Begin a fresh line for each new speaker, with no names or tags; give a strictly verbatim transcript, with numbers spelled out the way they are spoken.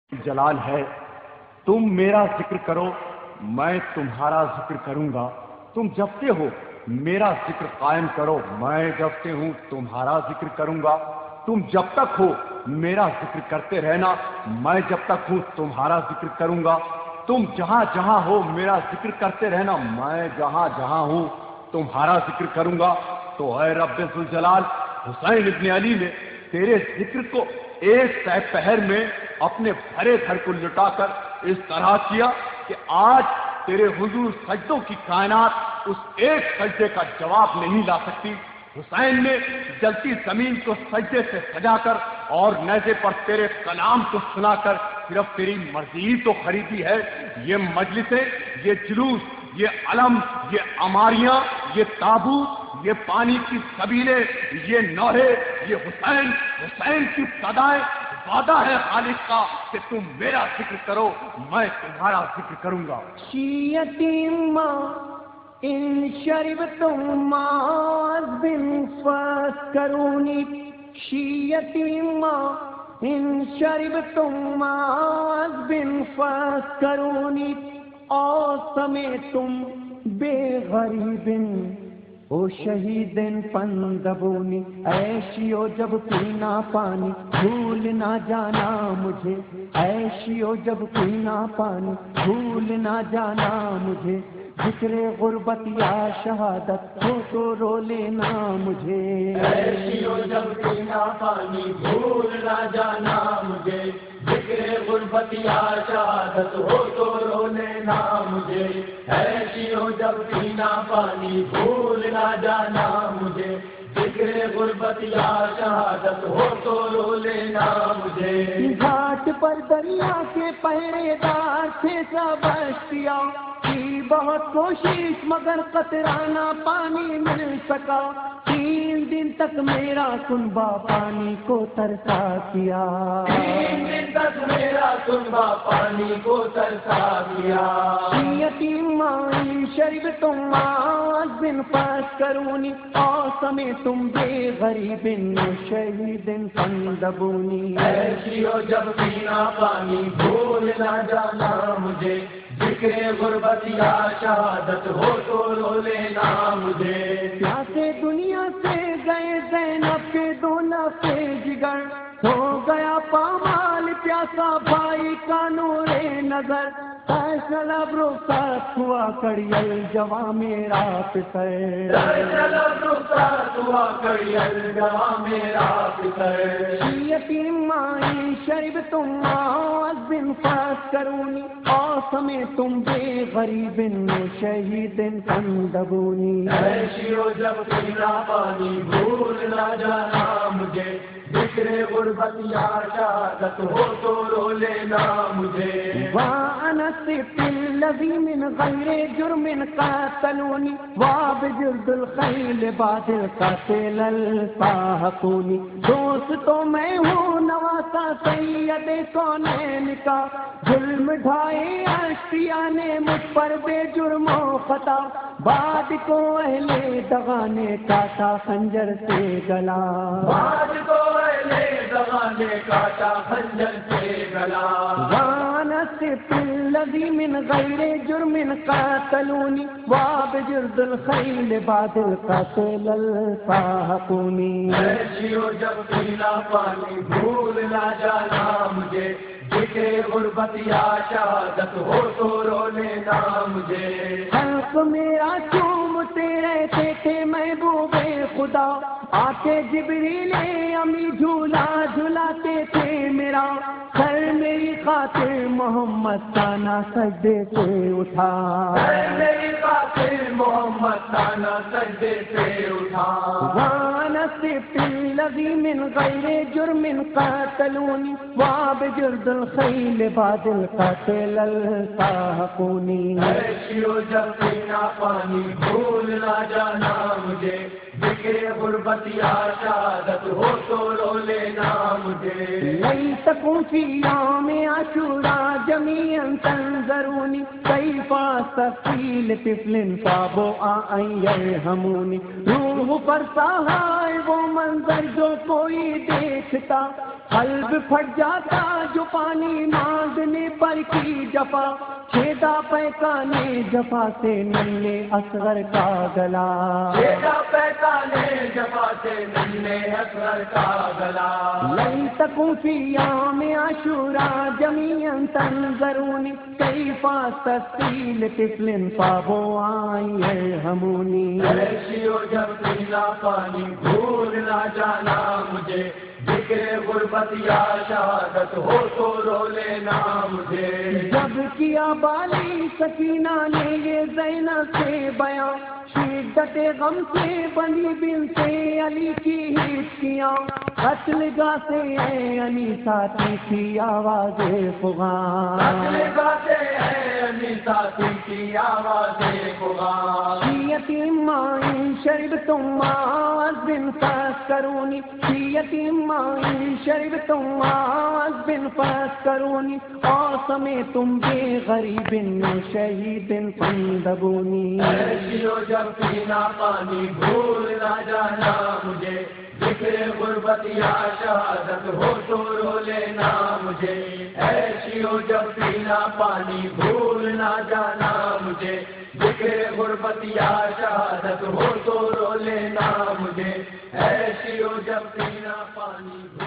جلال ہے، تم میرا ذکر کرو میں تمہارا ذکر کروں گا، تم جبتے ہو میرا ذکر قائم کرو میں جبتے ہوں تمہارا ذکر کروں گا، تم جب تک ہو میرا ذکر کرتے رہنا میں جب تک ہوں تمہارا ذکر کروں گا، تم جہاں جہاں ہو میرا ذکر کرتے رہنا میں جہاں جہاں ہوں تمہارا ذکر کروں گا۔ تو اے رب ذوالجلال، حسین ابن علی نے تیرے ذکر کو ایک سہ پہر میں اپنے بھرے گھر کو لٹا کر اس طرح کیا کہ آج تیرے حضور سجدوں کی کائنات اس ایک سجدے کا جواب نہیں لا سکتی۔ حسین نے جلتی زمین کو سجدے سے سجا کر اور نیزے پر تیرے کلام کو سنا کر صرف تیری مرضی تو خریدی ہے۔ یہ مجلسیں، یہ جلوس، یہ علم، یہ عماریاں، یہ تابوت، یہ پانی کی سبیلیں، یہ نوحے، یہ حسین حسین کی صدائیں، وعدہ ہے خالق کا کہ تم میرا ذکر کرو میں تمہارا ذکر کروں گا۔
شیعتیما ان شربتم معذب فاذکرونی، شیعتیما ان شربتم معذب فاذکرونی، اور سمیتم بے غریب او شہید فندبونی، ایشیو جب پینا پانی بھول نہ جانا مجھے، ایشیو جب پینا پانی بھول نہ جانا مجھے، ذکر غربت یا شہادت ہو تو رو لینا مجھے،
ایشیو جب پینا پانی بھول نہ جانا مجھے، ذکر غربت یا شہادت ہو تو رو لینا مجھے، ایشیو جب پینا پانی بھول نہ جانا مجھے، ذکر غربت یا شہادت ہو تو رو لینا مجھے۔
گھاٹ پر دریا کے پہرے دار تھے سب اشتیا کی بہت کوشش مگر قطرہ نہ پانی مل سکا، تین دن تک میرا کنبہ پانی کو ترسا کیا،
تین دن تک میرا کنبہ پانی کو ترسا کیا۔
یتیما ان شربتم معذب فاذکرونی، اور سمیتم بے غریب شہید فندبونی،
ایشیو جب پینا پانی بھول نہ جانا مجھے، ذکر غربت یا شہادت ہو تو رو لینا مجھے۔
پیاسے دنیا سے گئے زینب کے دو لفے جگر، ہو گیا پامال پیاسا بھائی کا نور نظر، فیصل اب رخصت ہوا کڑیل جواں میرا پسر،
فیصل اب رخصت ہوا کڑیل جواں میرا پسر۔
یتیما ان شربتم معذب فاذکرونی، اور سمیتم بے غریب شہید فندبونی،
ایشیو جب پینا پانی بھول نہ جانا مجھے، ذکر غربت یا شہادت ہو تو رو لینا مجھے۔
وَأَنَا السِّبْطُ الَّذِي مِنْ غَيْرِ جُرْمٍ قَاتَلُونِي، وَبِجُلْدِ الْخَيْلِ بَعْدِ الْقَاتِلِ الْفَاحَقُونِی، دوست تو میں ہوں نواسا سید کونین کا، ظلم ڈھائے اشقیا نے مجھ پر بے جرم و خطا، بعد کو اہل دغا نے کاٹا خنجر سے گلا،
بعد کو اہل دغا نے کاٹا خنجر سے گلا۔
وَأَنَا السِّبْطُ الَّذِي مِنْ غَيْرِ جُرْمٍ قَاتَلُونِی، وَبِجُلْدِ الْخَيْلِ بَعْدِ الْقَاتِلِ الْفَاحَقُونِی،
ایشیو جب پینا پانی بھول نہ جانا مجھے، ذکر غربت یا شہادت ہو تو رو لینا مجھے۔
خلق میرا چومتے رہتے تھے محبوب خدا، آ کے جبریل امی جھولا جھلاتے تھے میرا، سر میری خاطر محمد تانا سجدے سے اٹھا،
اے میری خاطر محمد تانا سجدے سے اٹھا۔
وَأَنَا السِّبْطُ الَّذِي مِنْ غَيْرِ جُرْمٍ قَاتَلُونِی، وَبِجُلْدِ الْخَيْلِ بَعْدِ الْقَاتِلِ الْفَاحَقُونِی،
ایشیو جب پینا پانی بھول نہ جانا مجھے، ذکر غربت یا شہادت ہو تو رو لینا مجھے۔
لیتکم فی یوم عاشوراء جمیعا تنظرونی، کیف استفیل طفل فابوا ان یرحمونی، روح پر سہائے وہ منظر جو کوئی دیکھتا، قلب پھٹ جاتا جو پانی مانگ اپنے پر کی جفا، چھیدا پہچانے جفا سے ننھے اصغر کا گلا،
چھیدا پہچانے جفا سے ننھے اصغر کا گلا،
لن تکن فی یوم عاشورا جمیعا تنظرونی کیف استسقی طفل فابوا ان یرحمونی،
ایشیو جب پینا پانی بھول نہ جانا مجھے، ذکر غربت یا شہادت ہو تو رو لینا مجھے،
جب کیا بالی سکینہ نے یہ زینب سے بیان، شدت غم سے بنی بنت علی کی ہچکیاں، قتل گاہ سے اے علی ساتھی کی آواز فغان،
قتل گاہ سے اے علی ساتھی کی آواز فغان،
یتیما ان شربتم ماء عذب فاذکرونی، یتیما ان شربتم ماء عذب فاذکرونی، آسمتم بے غریب شہید فاندبونی،
ایشیو جب پینا پانی بھول نہ جانا مجھے، ذکر غربت یا شہادت ہو تو رو لینا مجھے، ایشیو جب پینا پانی بھول نہ جانا مجھے، ذکر غربت یا شہادت ہو تو رو لینا مجھے، ایشیو جب پینا پانی